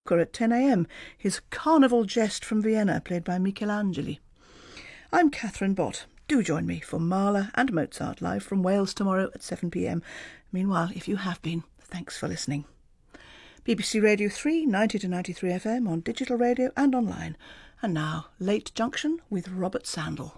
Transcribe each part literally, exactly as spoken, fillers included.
at ten a m, his Carnival Jest from Vienna, played by Michelangelo. I'm Catherine Bott. Do join me for Mahler and Mozart live from Wales tomorrow at seven p m. Meanwhile, if you have been, thanks for listening. B B C Radio three, ninety to ninety-three F M on digital radio and online. And now, Late Junction with Robert Sandell.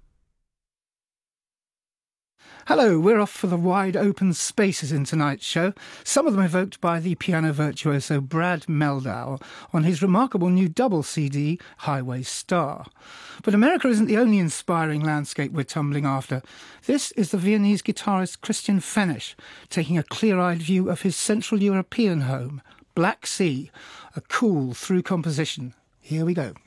Hello, we're off for the wide open spaces in tonight's show, some of them evoked by the piano virtuoso Brad Mehldau on his remarkable new double C D, Highway Star. But America isn't the only inspiring landscape we're tumbling after. This is the Viennese guitarist Christian Fenisch, taking a clear-eyed view of his Central European home, Black Sea, a cool through composition. Here we go.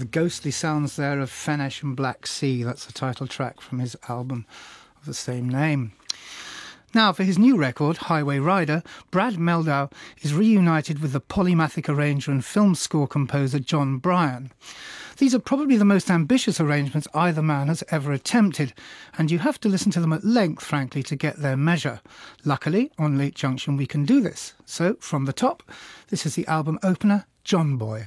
The ghostly sounds there of Fennesh and Black Sea. That's the title track from his album of the same name. Now, for his new record, Highway Rider, Brad Mehldau is reunited with the polymathic arranger and film score composer John Bryan. These are probably the most ambitious arrangements either man has ever attempted, and you have to listen to them at length, frankly, to get their measure. Luckily, on Late Junction we can do this. So, from the top, this is the album opener, John Boy.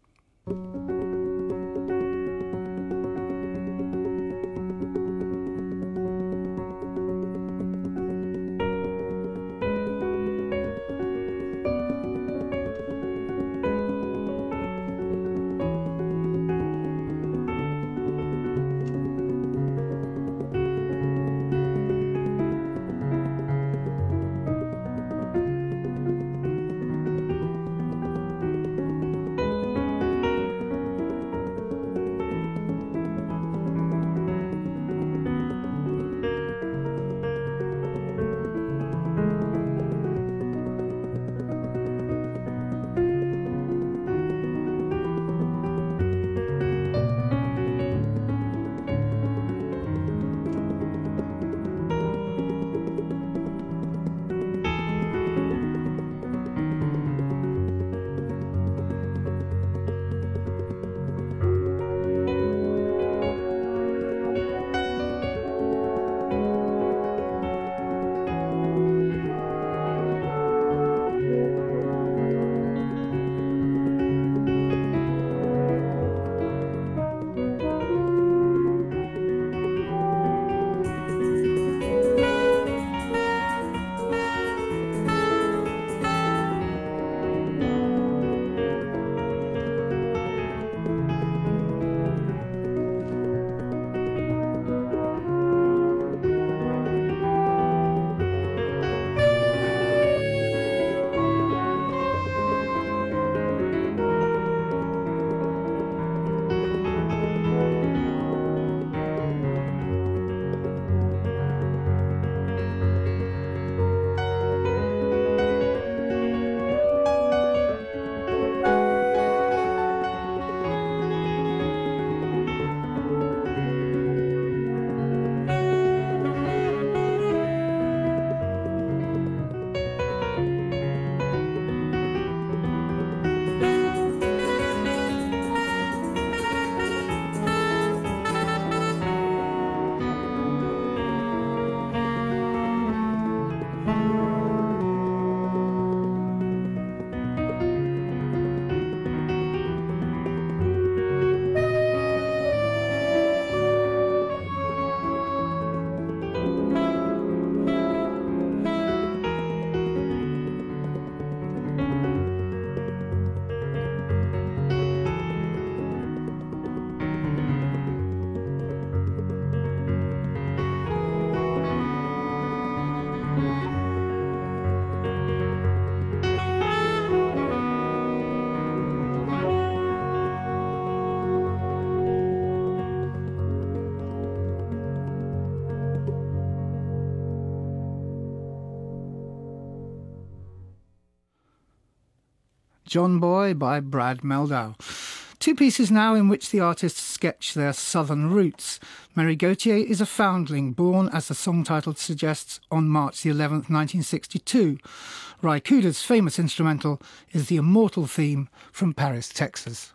John Boy by Brad Mehldau. Two pieces now in which the artists sketch their southern roots. Mary Gauthier is a foundling born, as the song title suggests, on March the eleventh, nineteen sixty-two. Ry Cooder's famous instrumental is the immortal theme from Paris, Texas.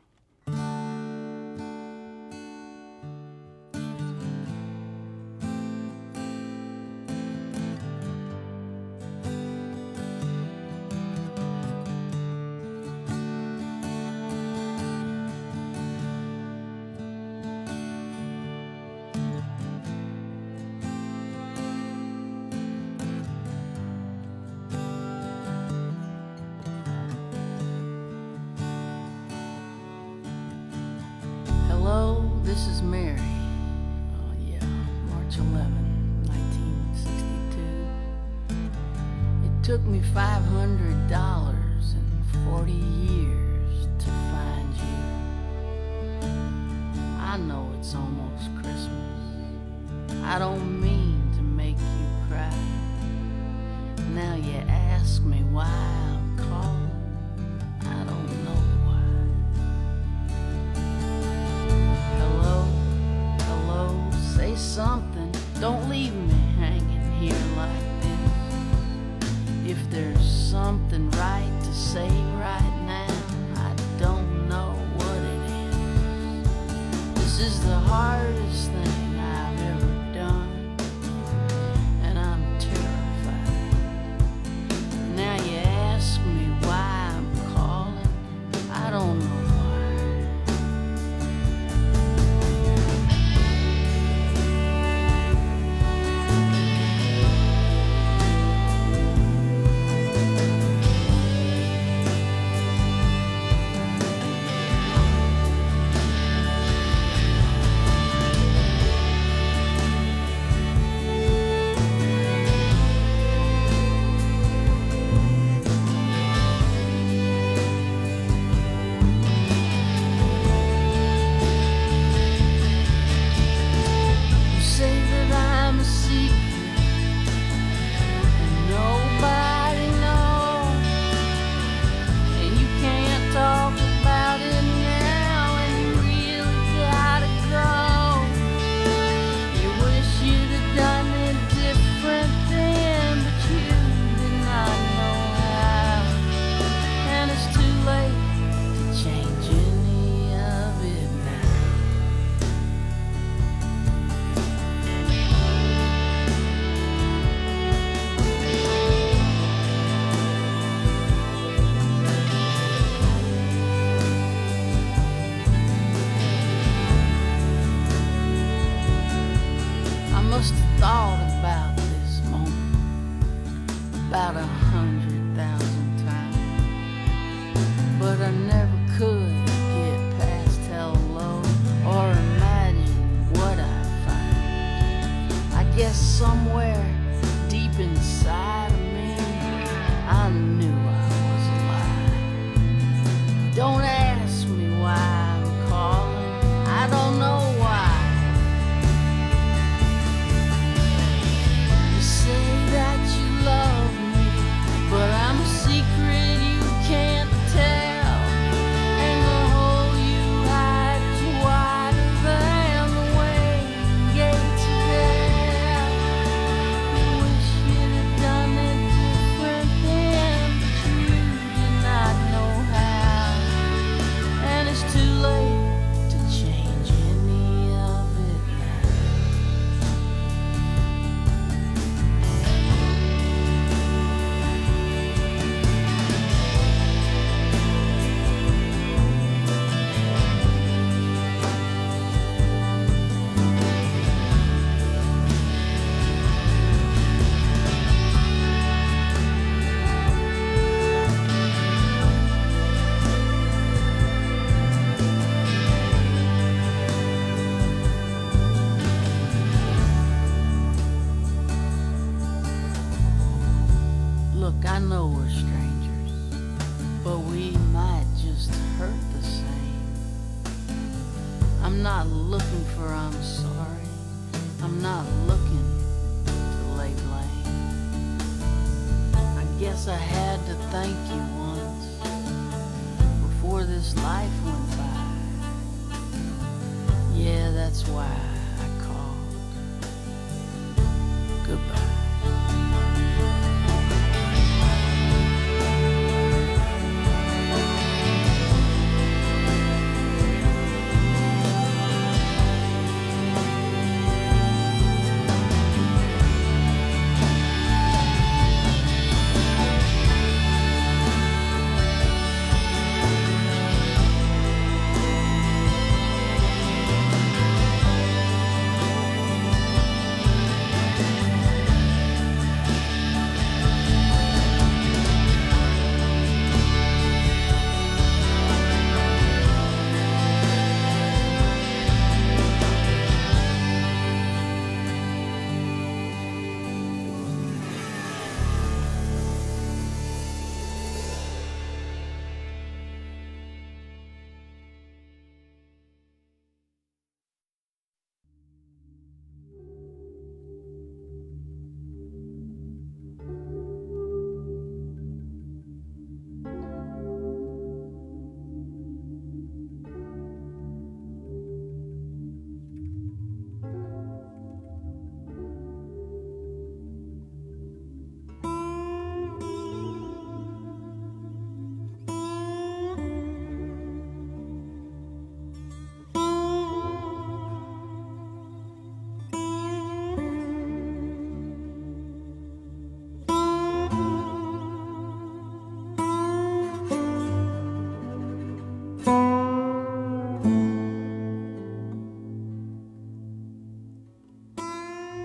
This is Mary. Oh yeah, March eleventh, nineteen sixty-two. It took me five hundred dollars and forty years to find you. I know it's almost Christmas. I don't mean to make you cry. Now you ask me why I'm called. I don't know why. something, don't leave me hanging here like this. If there's something right to say right now, I don't know what it is. This is the hardest thing I've ever done, and I'm terrified. Now you ask me why I'm calling, I don't know.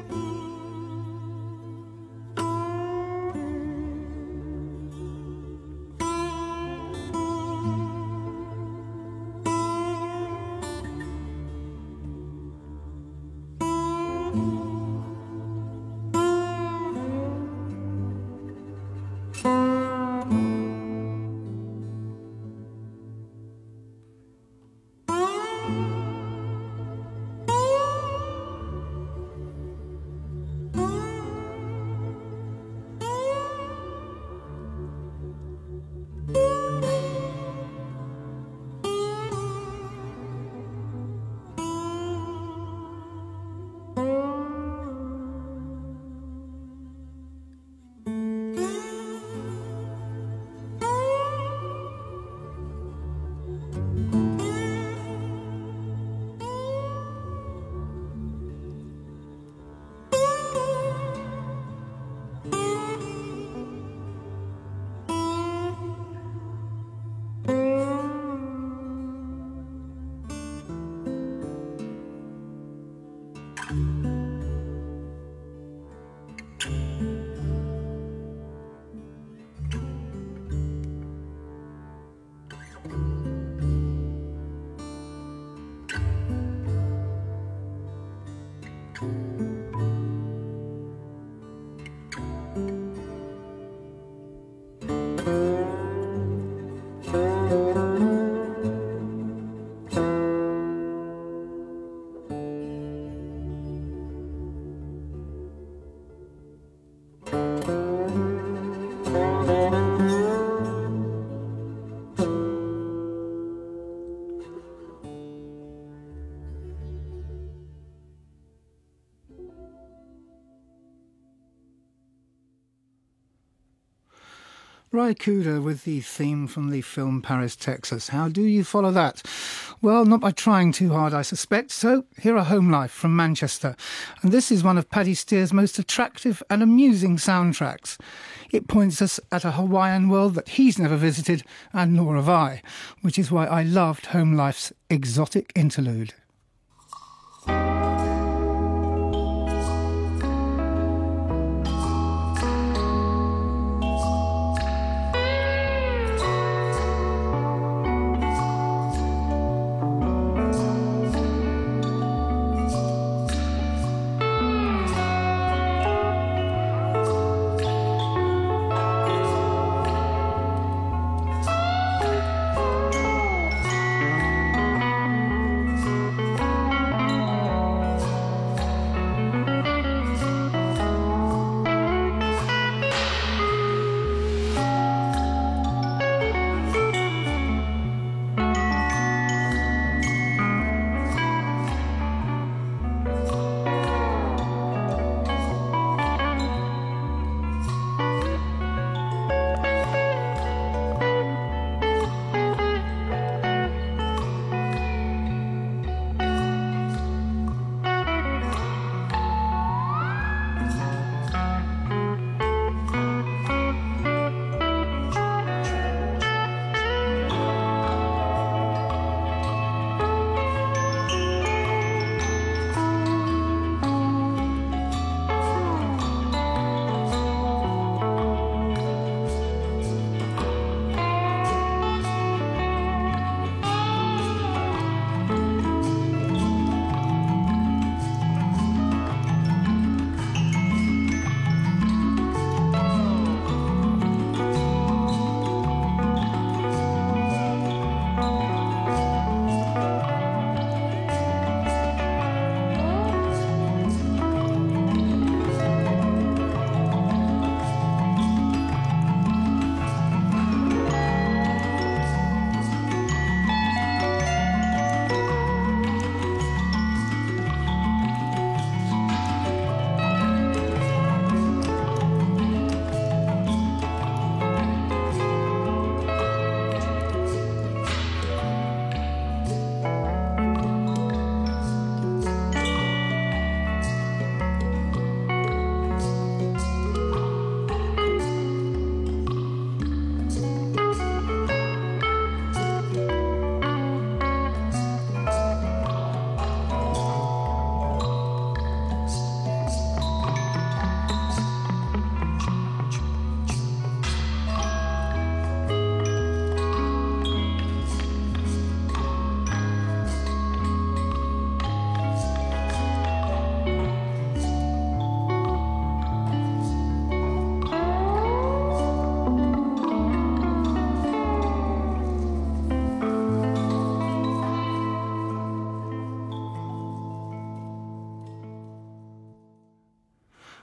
Ry Cooder with the theme from the film Paris, Texas. How do you follow that? Well, not by trying too hard, I suspect. So here are Home Life from Manchester. And this is one of Paddy Steer's most attractive and amusing soundtracks. It points us at a Hawaiian world that he's never visited, and nor have I, which is why I loved Home Life's exotic interlude.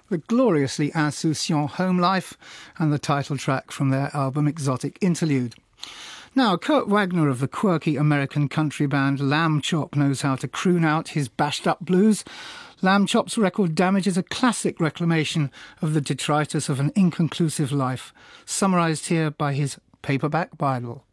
the gloriously insouciant Home Life, and the title track from their album Exotic Interlude. Now, Kurt Wagner of the quirky American country band Lamb Chop knows how to croon out his bashed-up blues. Lamb Chop's record Damage is a classic reclamation of the detritus of an inconclusive life, summarised here by his paperback Bible.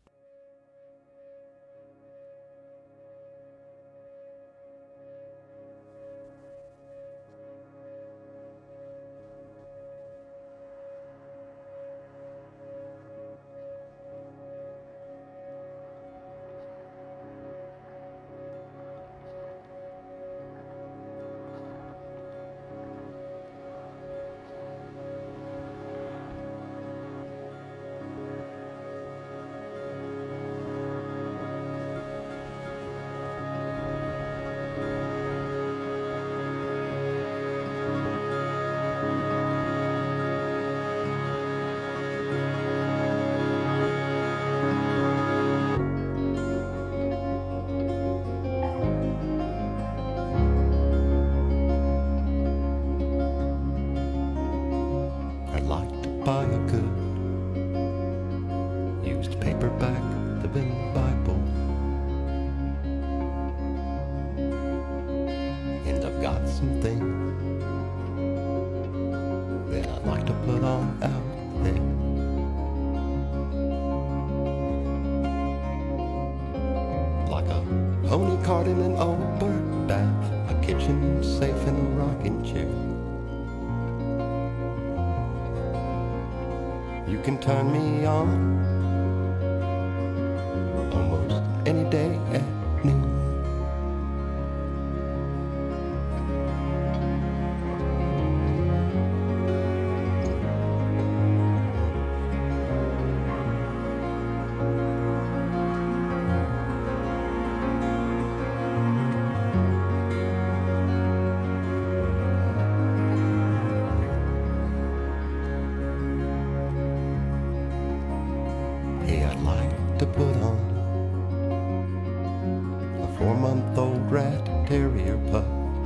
Buy a good used paperback, the Bible, and I've got some things that I'd like to put on out there. Like a pony cart in an old bird bath, a kitchen safe and a rocking chair. You can turn me on almost any day at noon. Hey, I'd like to put on a four-month-old rat terrier pup.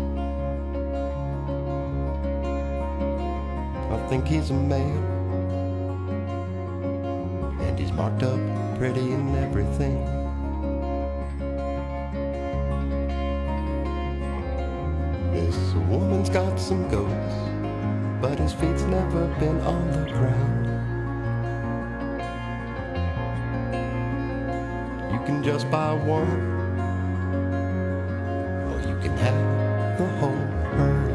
I think he's a male, and he's marked up pretty and everything. This woman's got some goats, but his feet's never been on the ground. You can just buy one, or you can have the whole herd.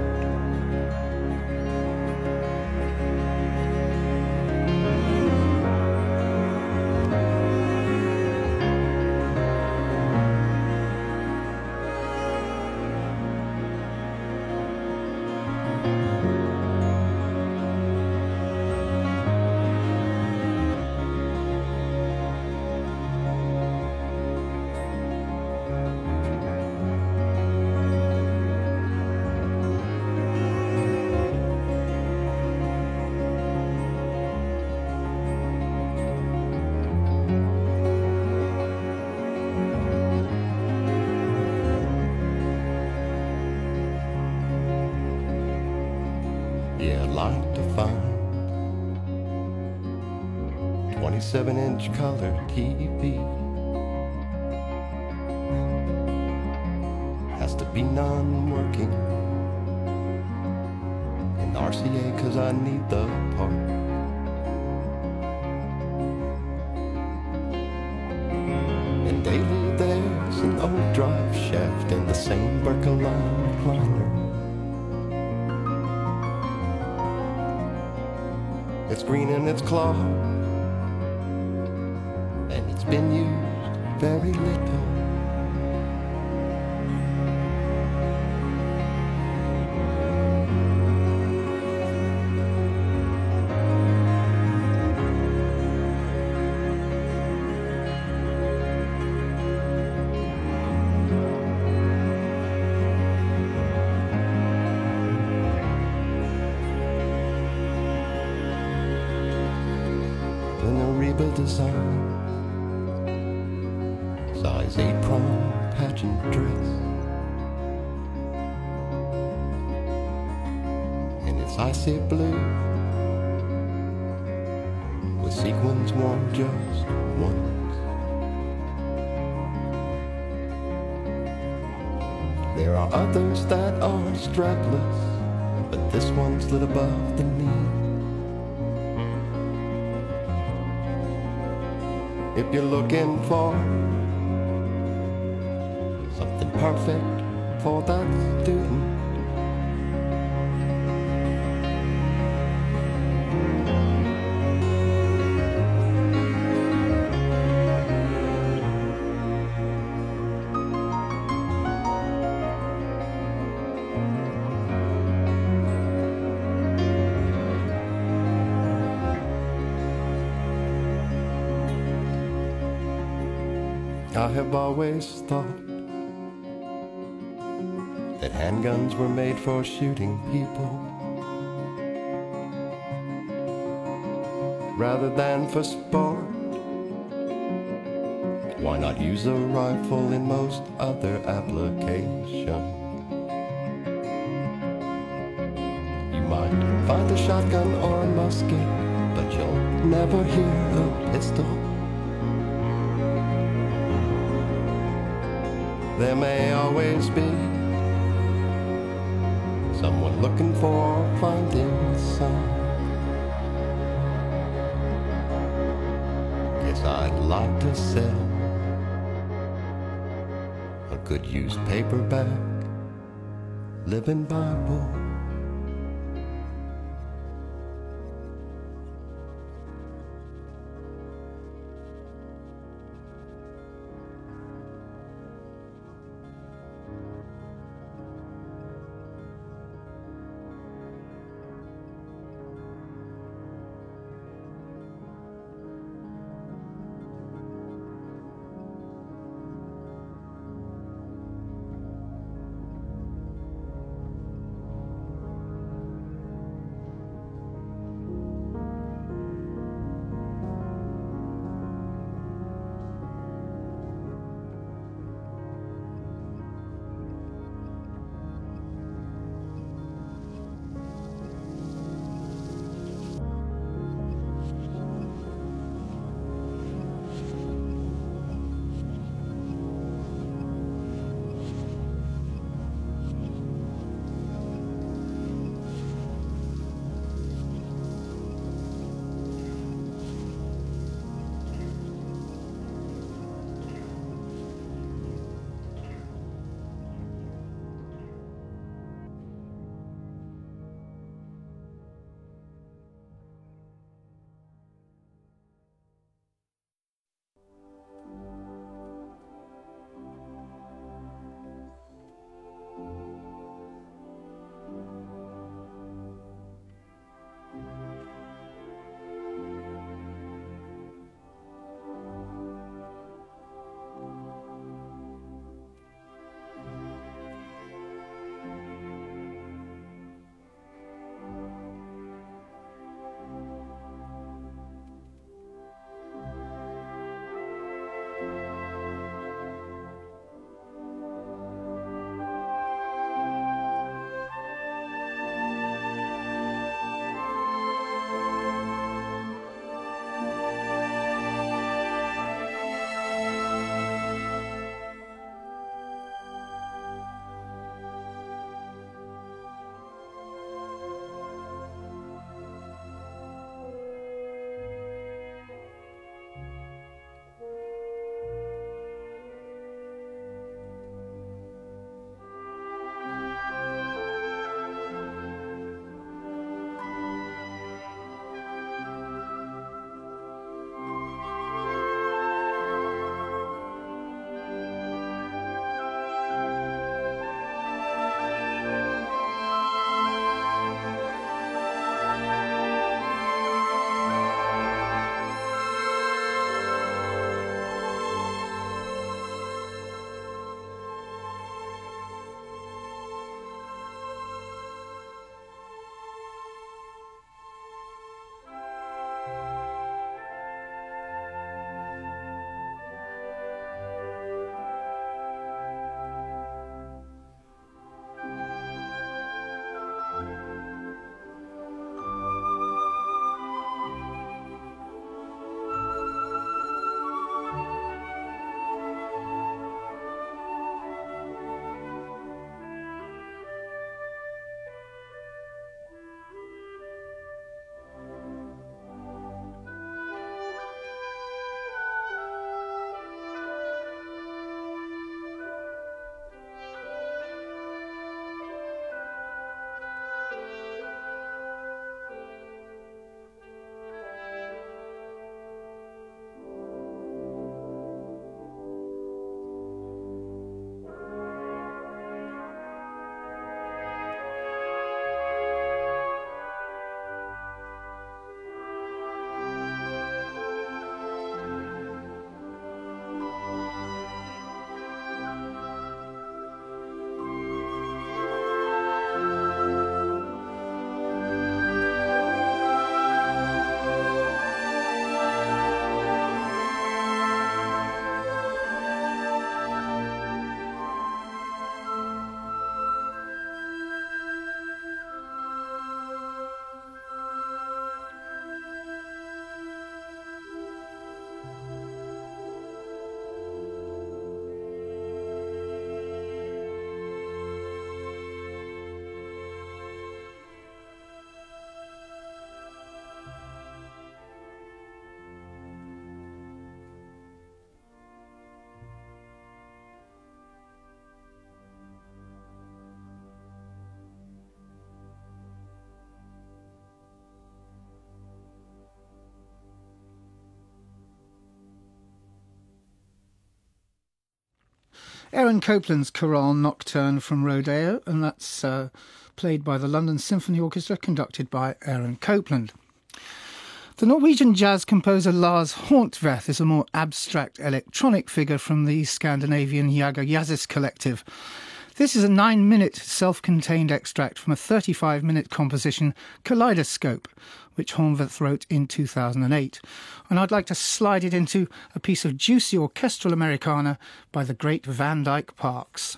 Yeah, I'd like to find twenty-seven inch color T V. Has to be non-working, and R C A cause I need the part. And daily there's an old drive shaft and the same Berkeline recliner. It's green and it's claw, and it's been used very little. An Ariba design, size eight prom pageant dress, and it This icy blue with sequins worn just once. There are others that are strapless, but this one's lit above the knee. If you're looking for something perfect for that student, I have always thought that handguns were made for shooting people rather than for sport. Why not use a rifle in most other applications? You might find a shotgun or a musket, but you'll never hear a pistol. There may always be someone looking for finding some. Guess I'd like to sell a good used paperback Living Bible. Aaron Copland's Chorale Nocturne from Rodeo, and that's uh, played by the London Symphony Orchestra, conducted by Aaron Copland. The Norwegian jazz composer Lars Horntvedt is a more abstract electronic figure from the Scandinavian Jager Jazzis collective. This is a nine-minute self-contained extract from a thirty-five minute composition, Kaleidoscope, which Horntvedt wrote in two thousand eight. And I'd like to slide it into a piece of juicy orchestral Americana by the great Van Dyke Parks.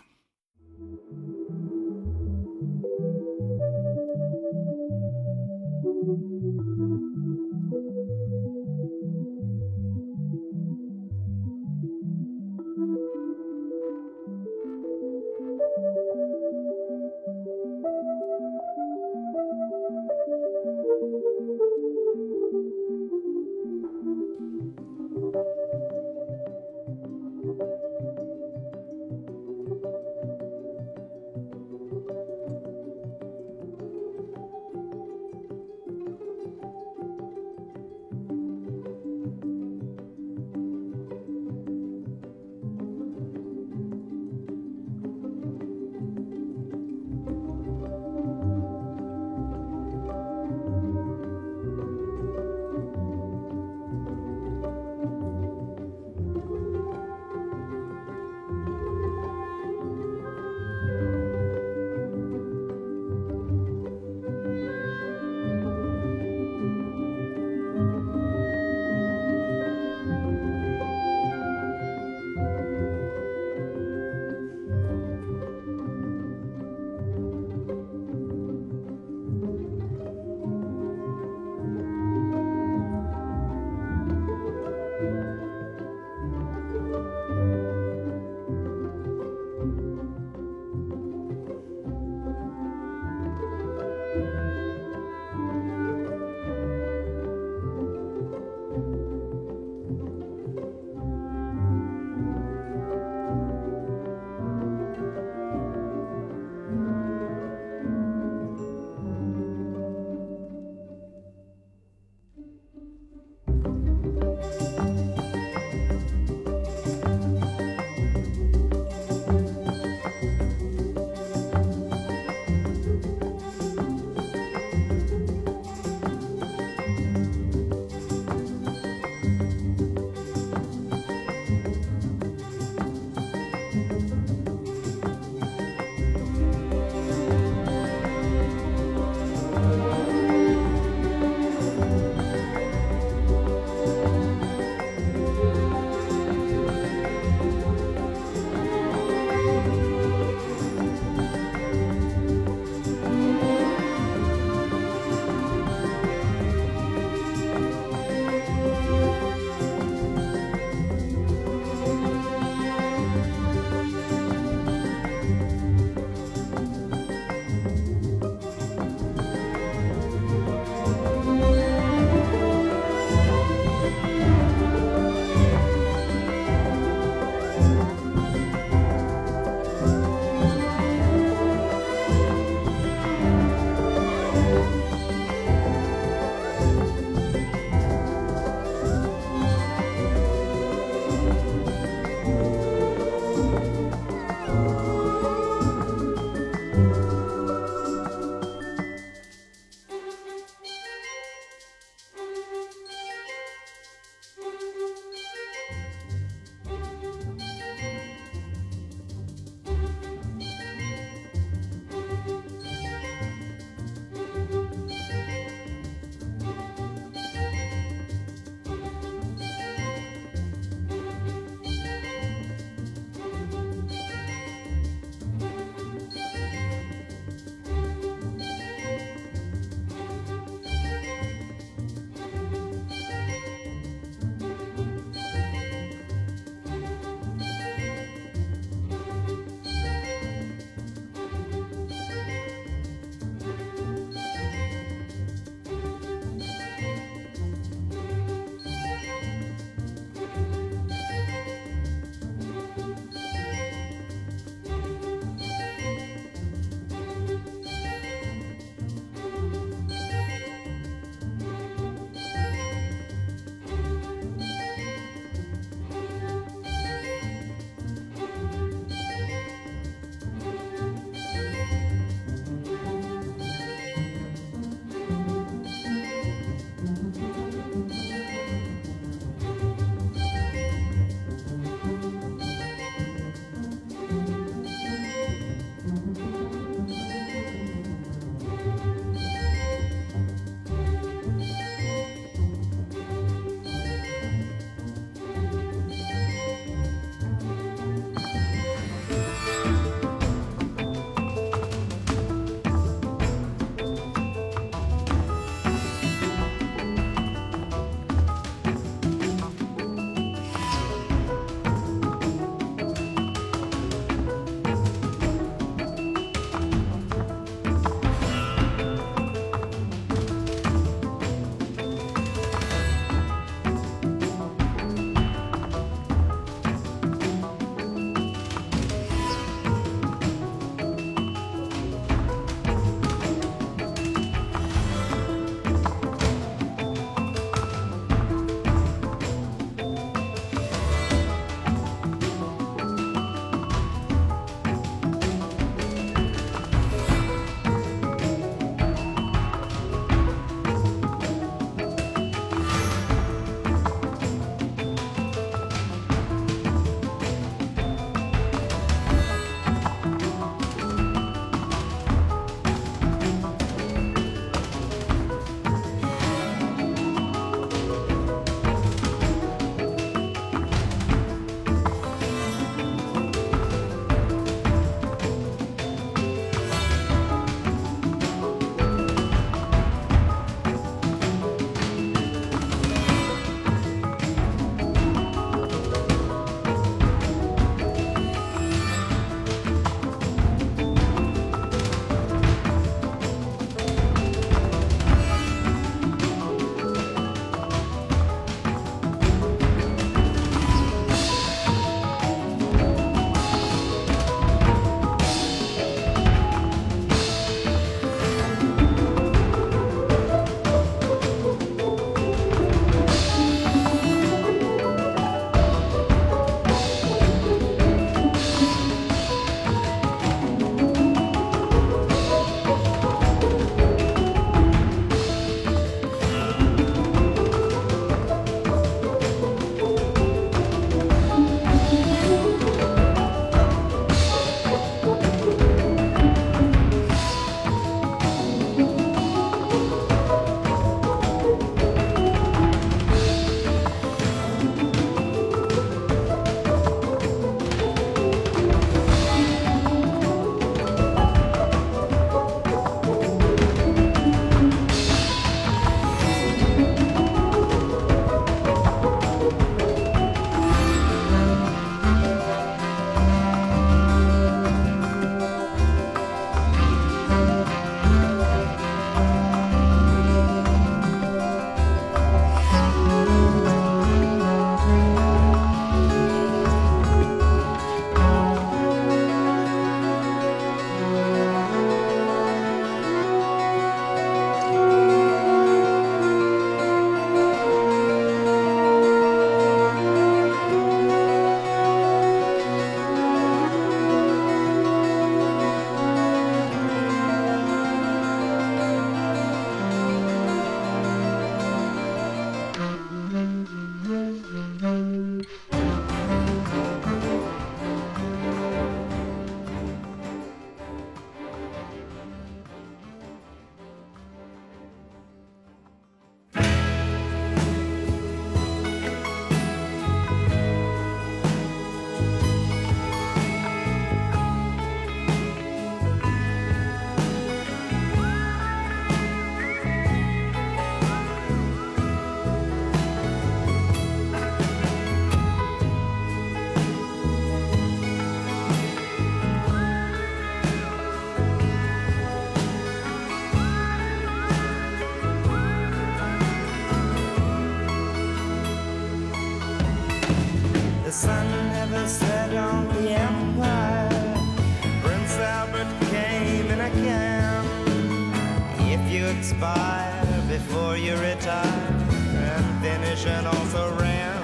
sun never set on the empire. Prince Albert came in a can. If you expire before you retire and finish and also ran,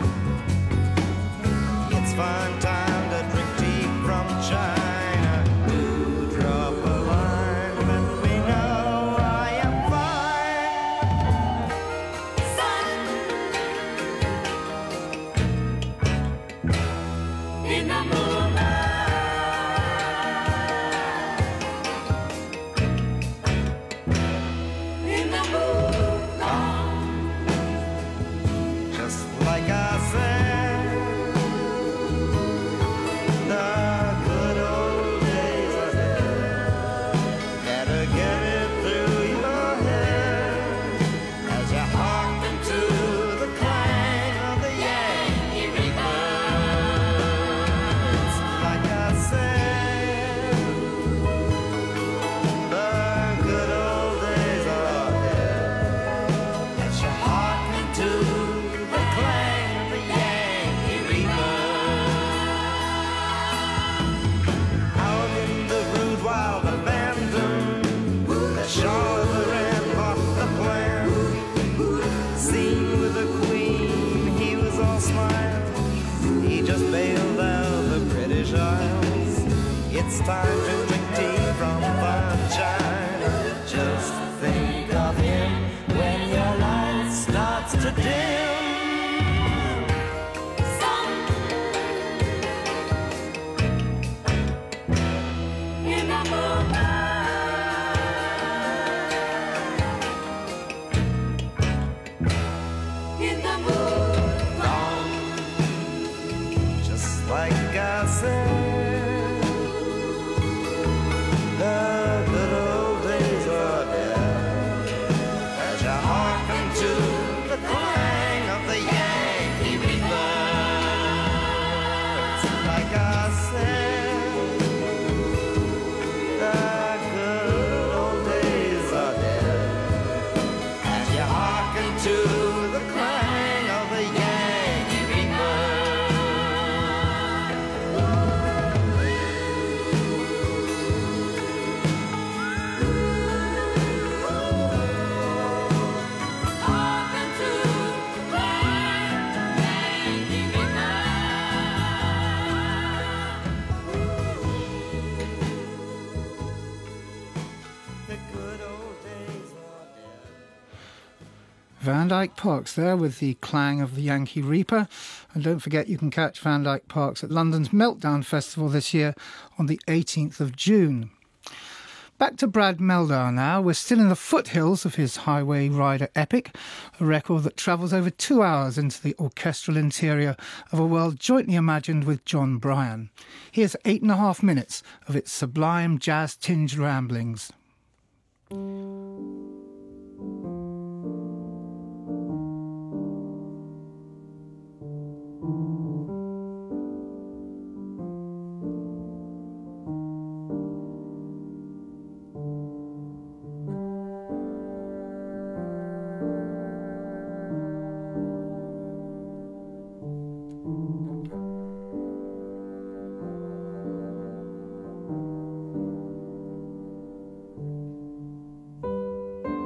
it's fine time to drink tea from China. Ooh, drop a line, let me know I am fine. Sun in the moonlight, in the moonlight, just like I said, the good old days are dead. Better get it through your head as you hearken to the clang of the Yankee rebirds. Like I said, the good old days are dead as you hearken to the clang of the Yankee rebirds. Out in the rude wild abandon, the Shah of the Red bought the plan. Seen with the Queen, he was all smiles. He just bailed out the British Isles. It's time to drink tea from fine China. Just think of him when your light starts to dim. Sun in the moonlight, in the moonlight, just like I said, the good old days are dead as you hearken to the clang of the Yankee rebirds. Like I said, the good old days are dead as you hearken to the clang of the Yankee rebirds. Hearken to the clang of the Yankee rebirds. The good old days are dead. Van Dyke Parks there with the clang of the Yankee Reaper. And don't forget you can catch Van Dyke Parks at London's Meltdown Festival this year on the eighteenth of June. Back to Brad Mehldau now. We're still in the foothills of his Highway Rider epic, a record that travels over two hours into the orchestral interior of a world jointly imagined with John Bryan. Here's eight and a half minutes of its sublime jazz-tinged ramblings. Sun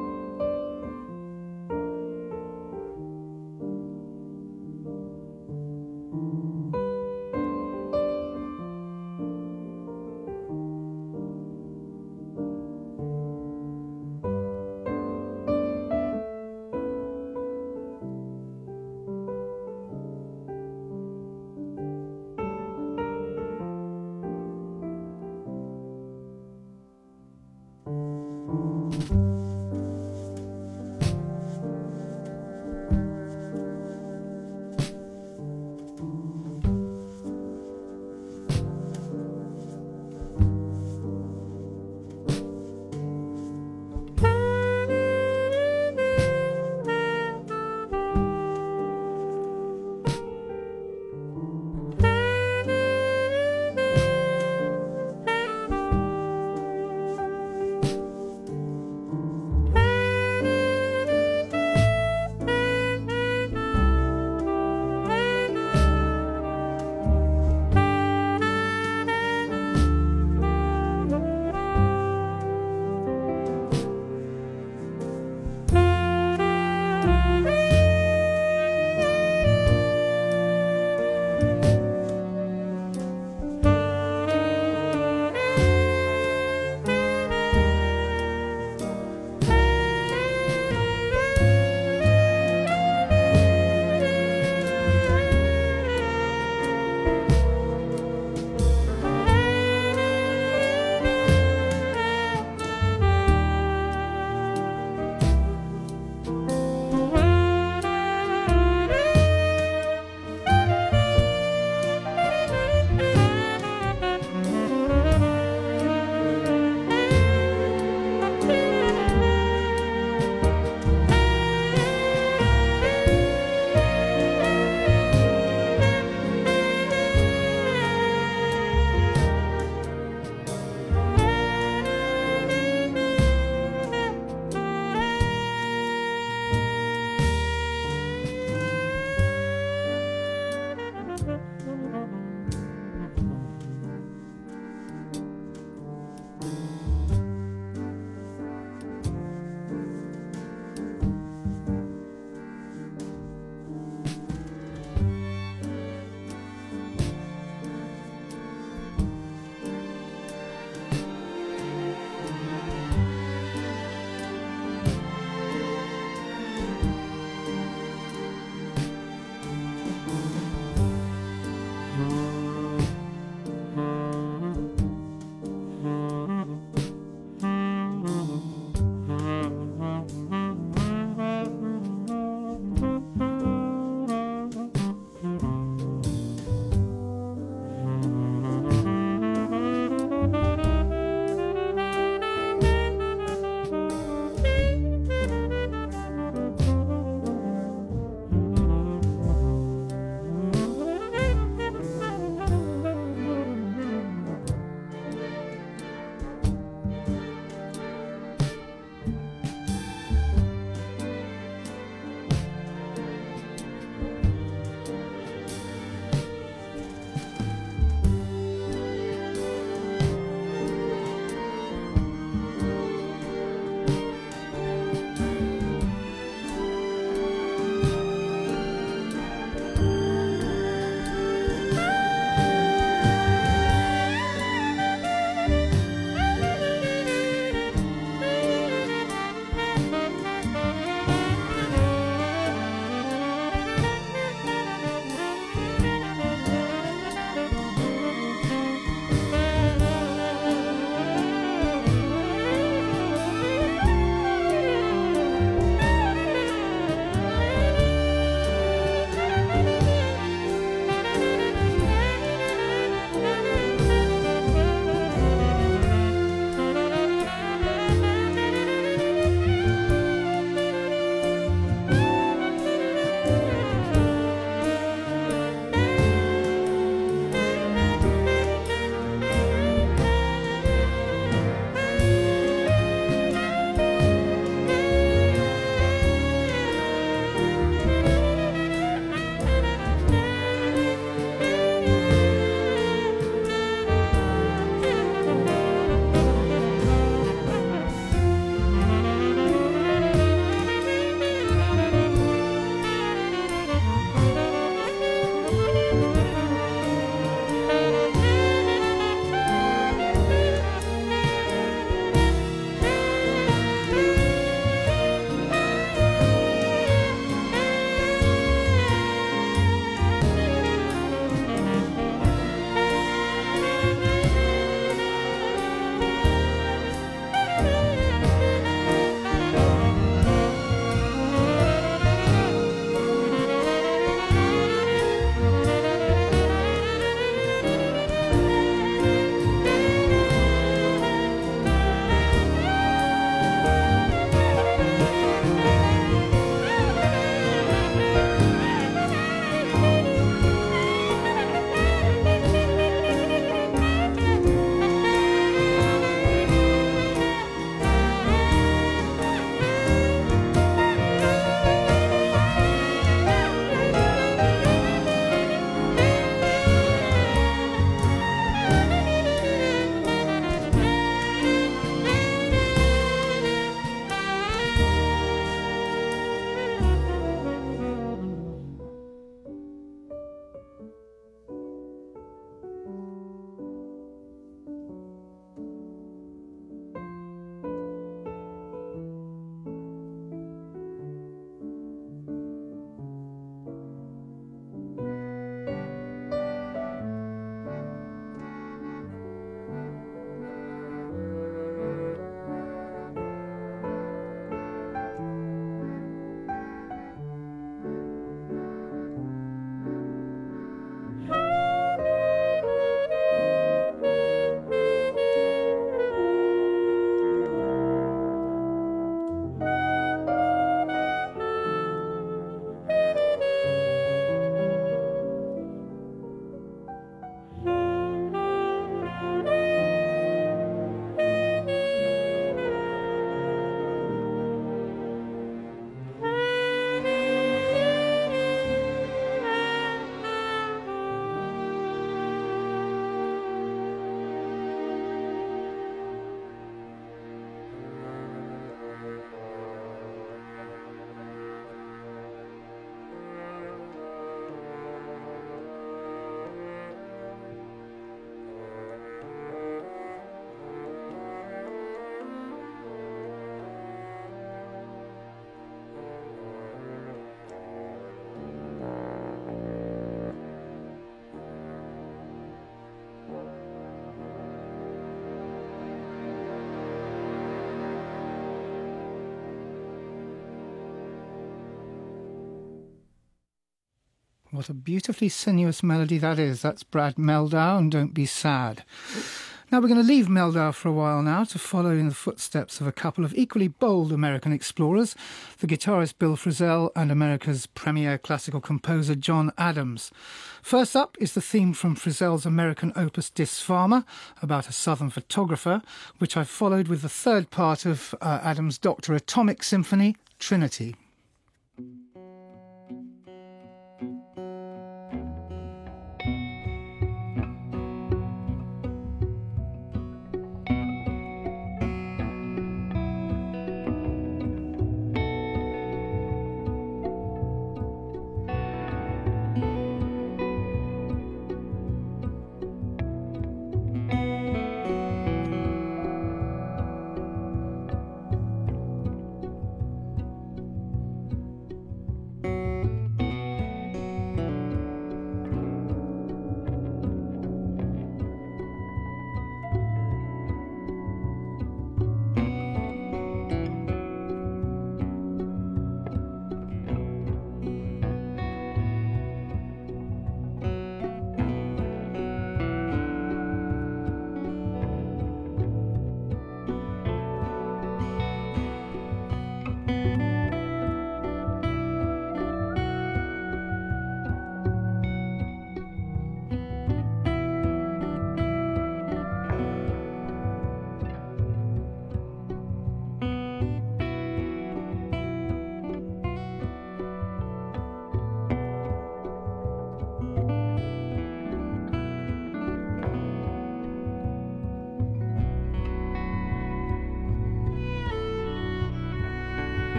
What a beautifully sinuous melody that is. That's Brad Mehldau and Don't Be Sad. Now we're going to leave Mehldau for a while now to follow in the footsteps of a couple of equally bold American explorers, the guitarist Bill Frisell and America's premier classical composer John Adams. First up is the theme from Frisell's American opus Dis Pharma, about a southern photographer, which I followed with the third part of uh, Adams' Doctor Atomic Symphony, Trinity.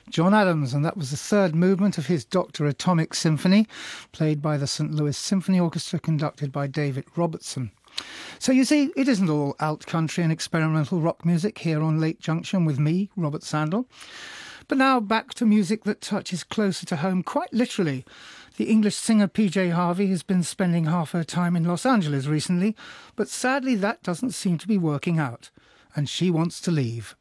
John Adams, and that was the third movement of his Doctor Atomic Symphony, played by the Saint Louis Symphony Orchestra, conducted by David Robertson. So you see, it isn't all alt country and experimental rock music here on Lake Junction with me, Robert Sandell. But now back to music that touches closer to home, quite literally. The English singer P J Harvey has been spending half her time in Los Angeles recently, but sadly that doesn't seem to be working out, and she wants to leave.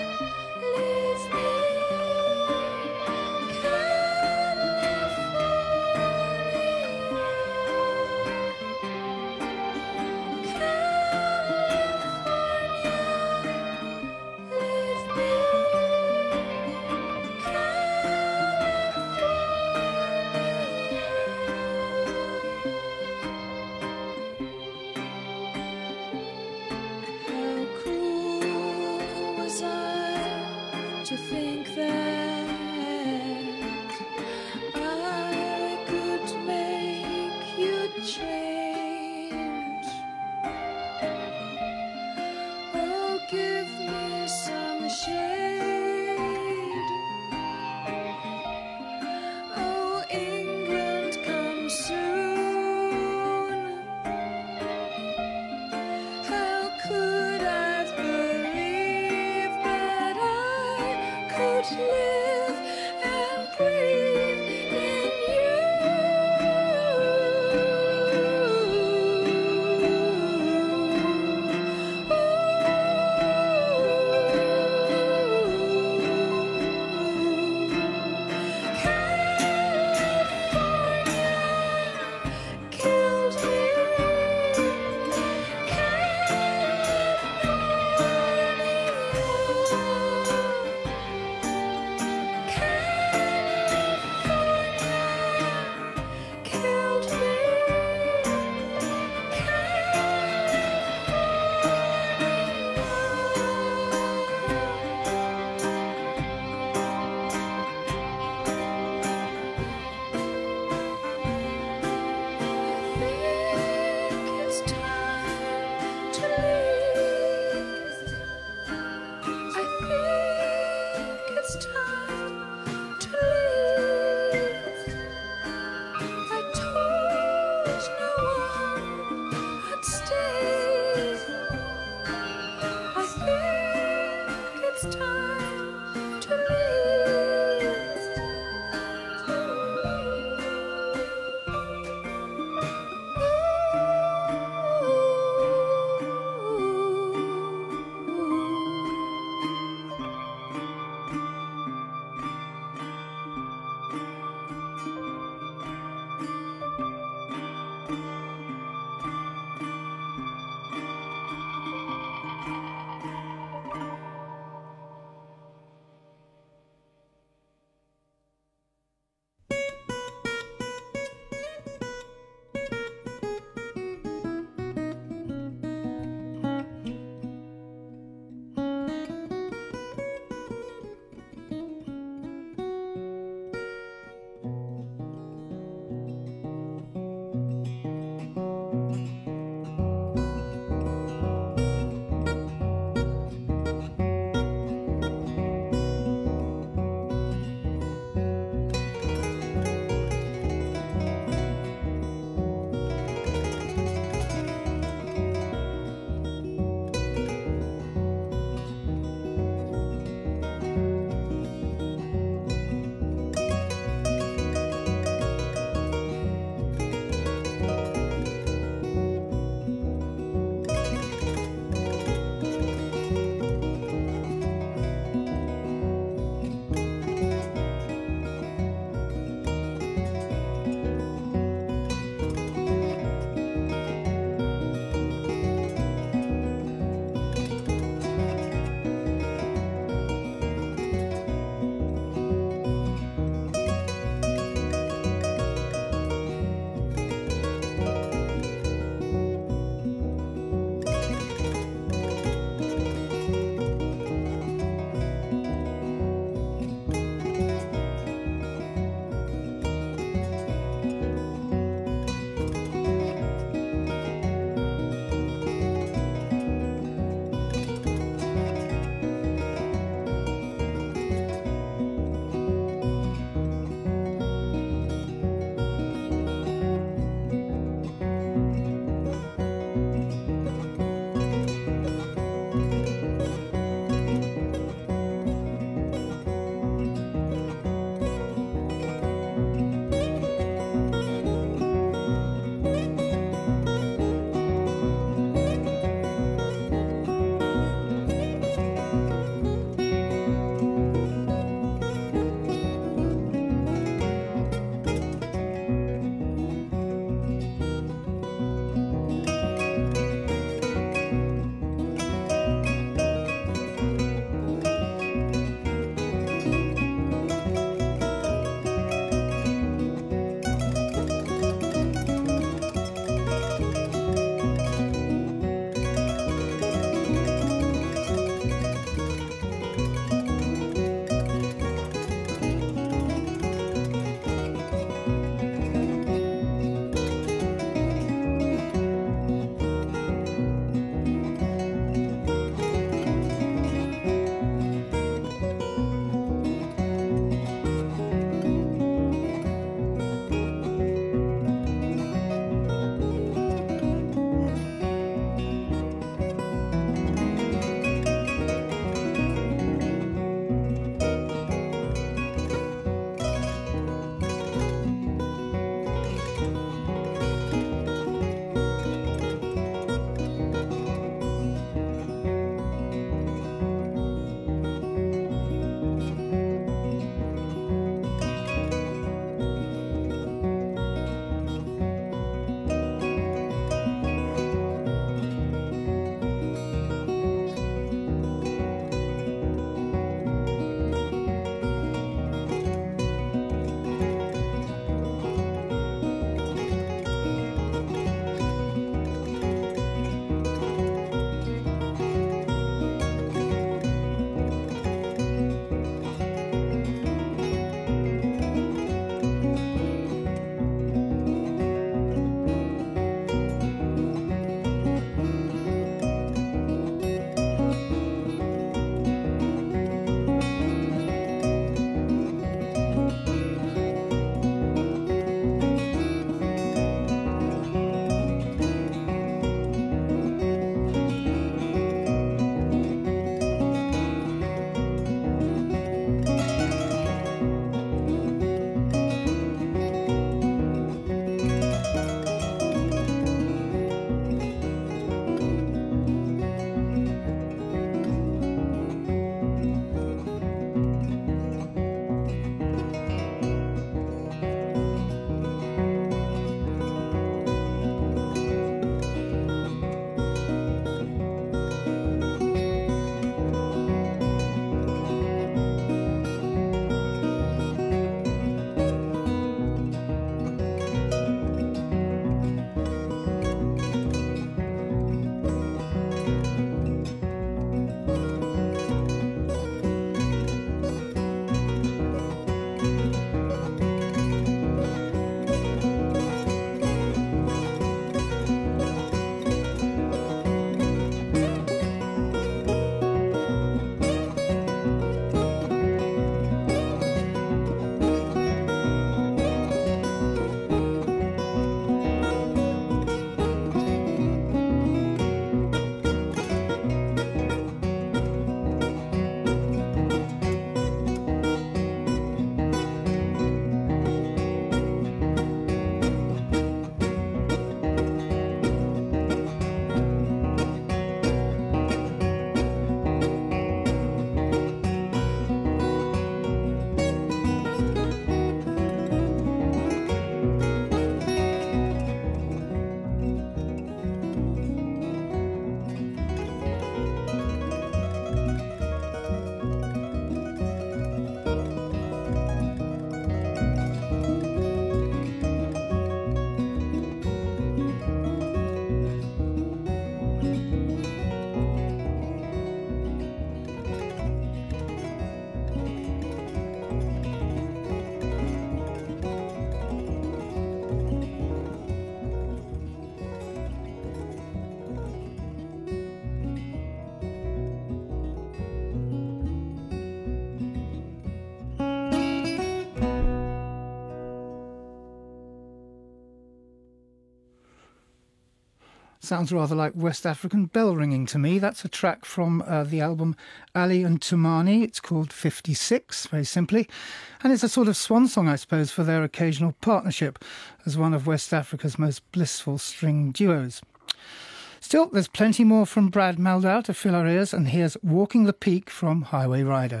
Sounds rather like West African bell ringing to me. That's a track from uh, the album Ali and Toumani. It's called fifty-six, very simply. And it's a sort of swan song, I suppose, for their occasional partnership as one of West Africa's most blissful string duos. Still, there's plenty more from Brad Mehldau to fill our ears, and here's Walking the Peak from Highway Rider.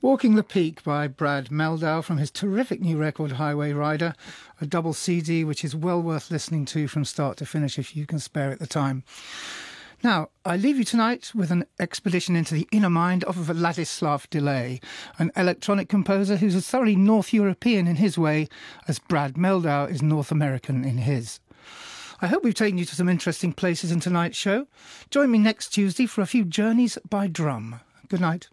Walking the Peak by Brad Mehldau from his terrific new record Highway Rider, a double C D which is well worth listening to from start to finish if you can spare it the time. Now, I leave you tonight with an expedition into the inner mind of Vladislav Delay, an electronic composer who's as thoroughly North European in his way as Brad Mehldau is North American in his. I hope we've taken you to some interesting places in tonight's show. Join me next Tuesday for a few journeys by drum. Good night.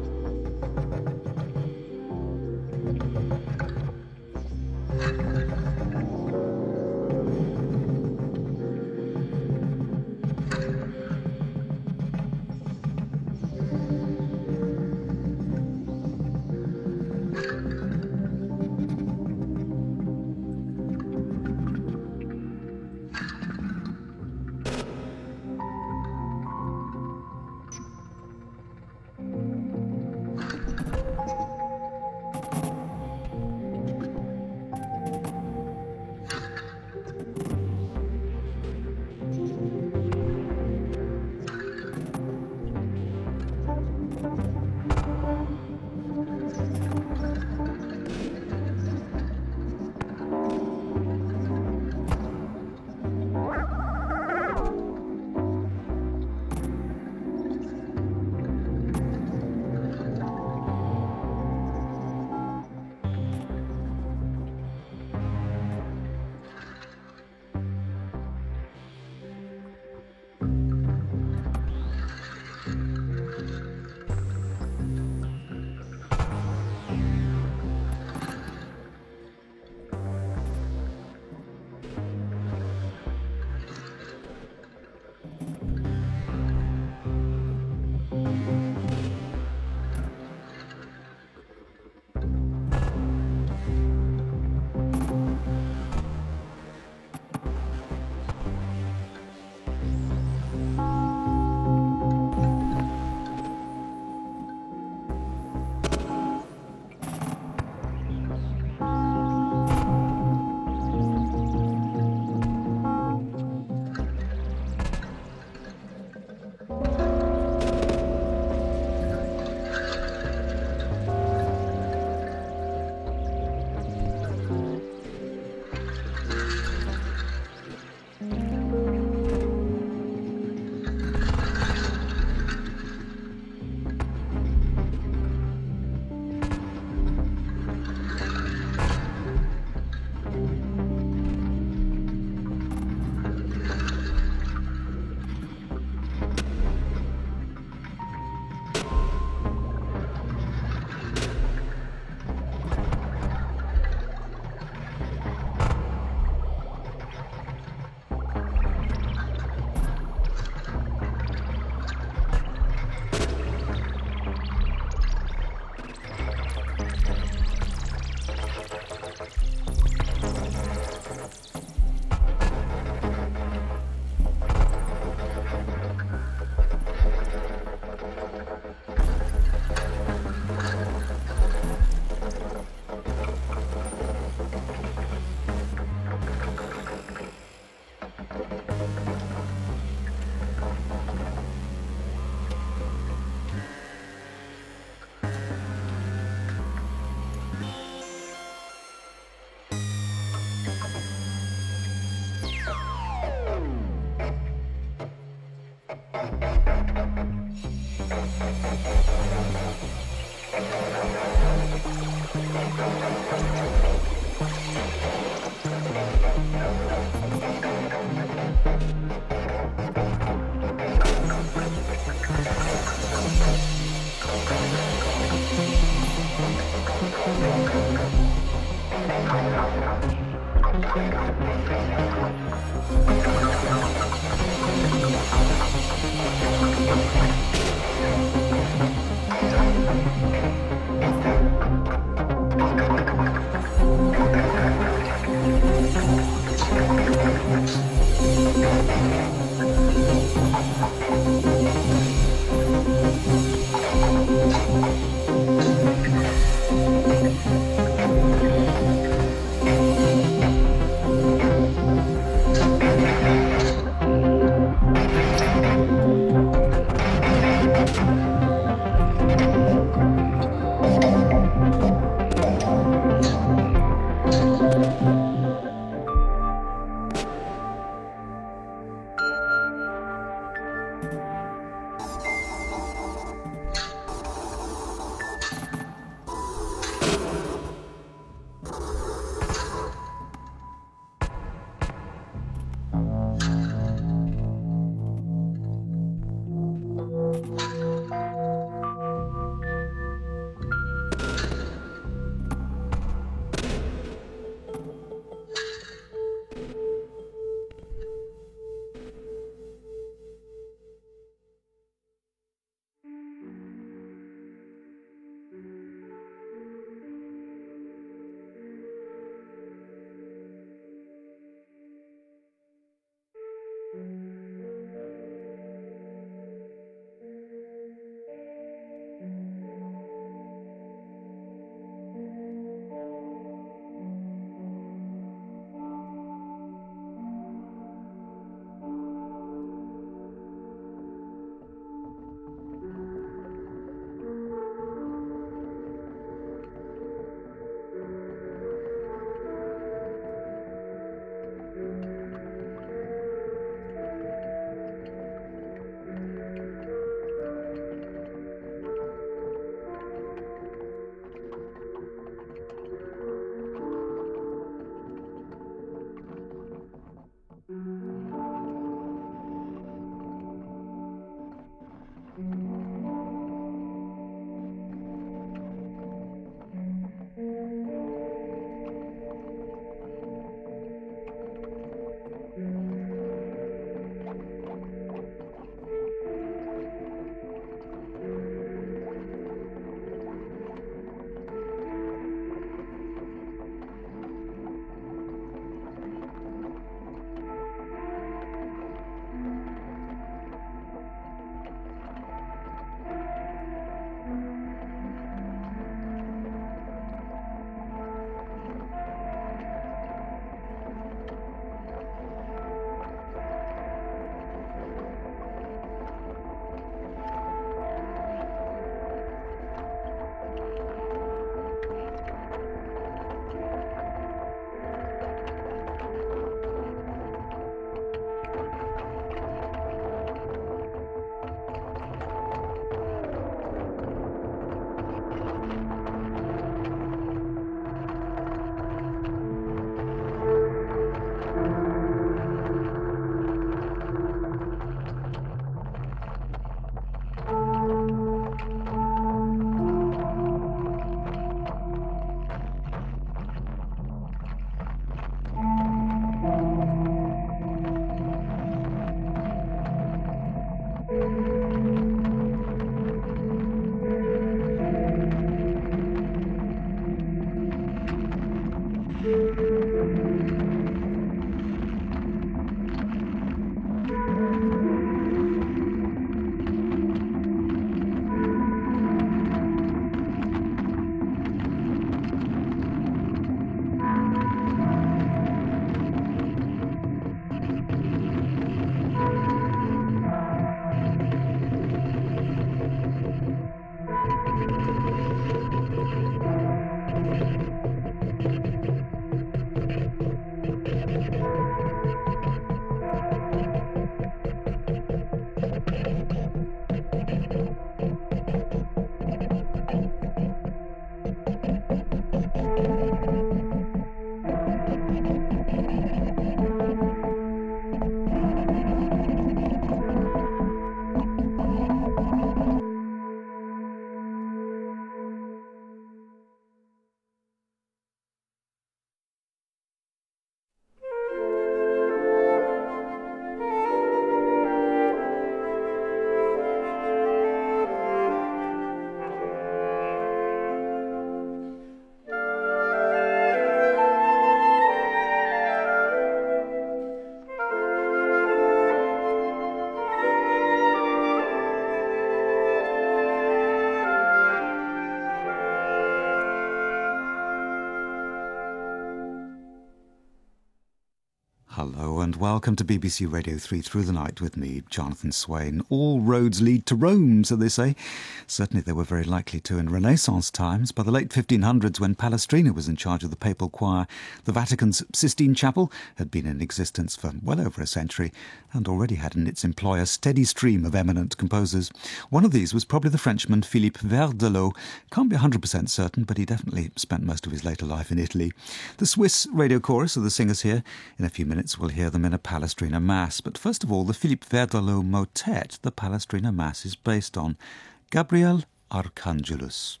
Hello and welcome to B B C Radio three Through the Night with me, Jonathan Swain. All roads lead to Rome, so they say. Certainly they were very likely to in Renaissance times. By the late fifteen hundreds, when Palestrina was in charge of the papal choir, the Vatican's Sistine Chapel had been in existence for well over a century and already had in its employ a steady stream of eminent composers. One of these was probably the Frenchman Philippe Verdelot. Can't be one hundred percent certain, but he definitely spent most of his later life in Italy. The Swiss radio chorus are the singers here. In a few minutes we'll hear them in a Palestrina Mass. But first of all, the Philippe Verdelot motet the Palestrina Mass is based on, Gabriel Archangelus.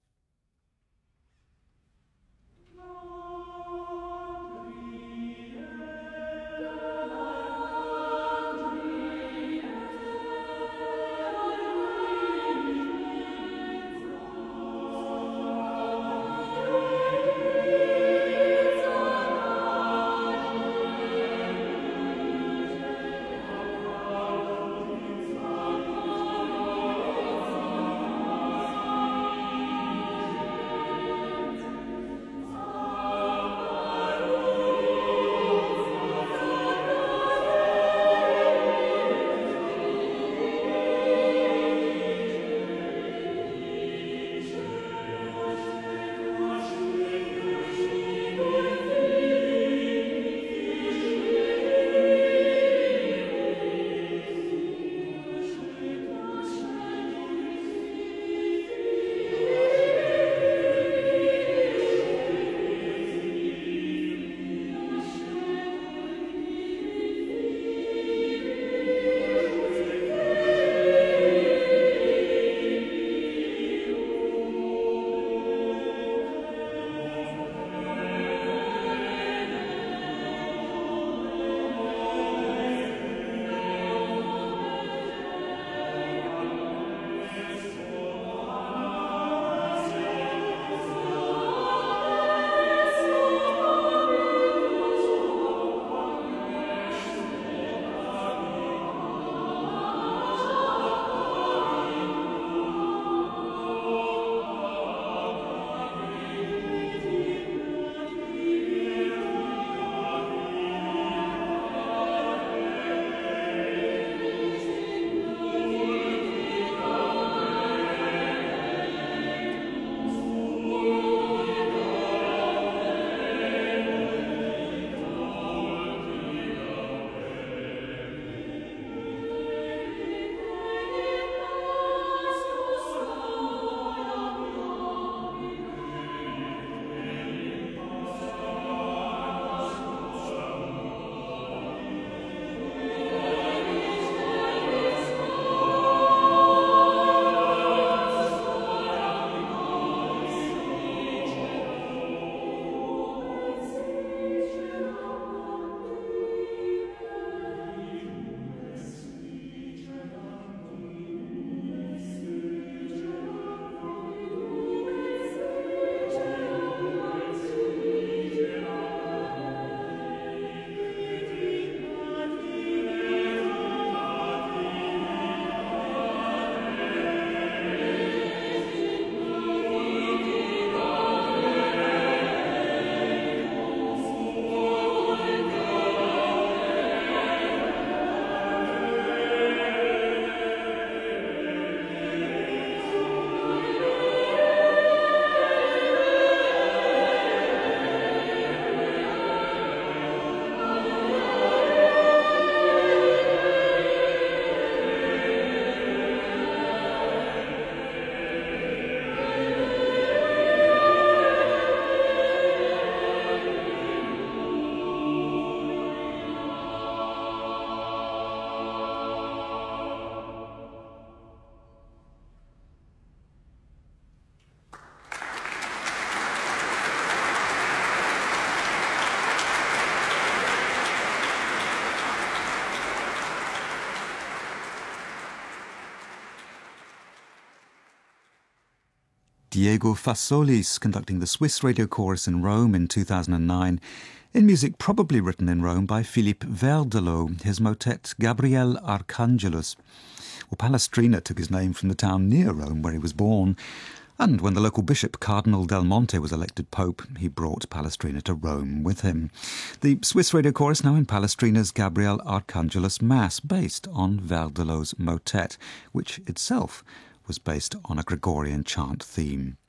Diego Fassolis conducting the Swiss Radio Chorus in Rome in two thousand nine, in music probably written in Rome by Philippe Verdelot, his motet Gabriel Archangelus. Well, Palestrina took his name from the town near Rome where he was born. And when the local bishop, Cardinal Del Monte, was elected pope, he brought Palestrina to Rome with him. The Swiss Radio Chorus now in Palestrina's Gabriel Archangelis Mass, based on Verdelot's motet, which itself was based on a Gregorian chant theme.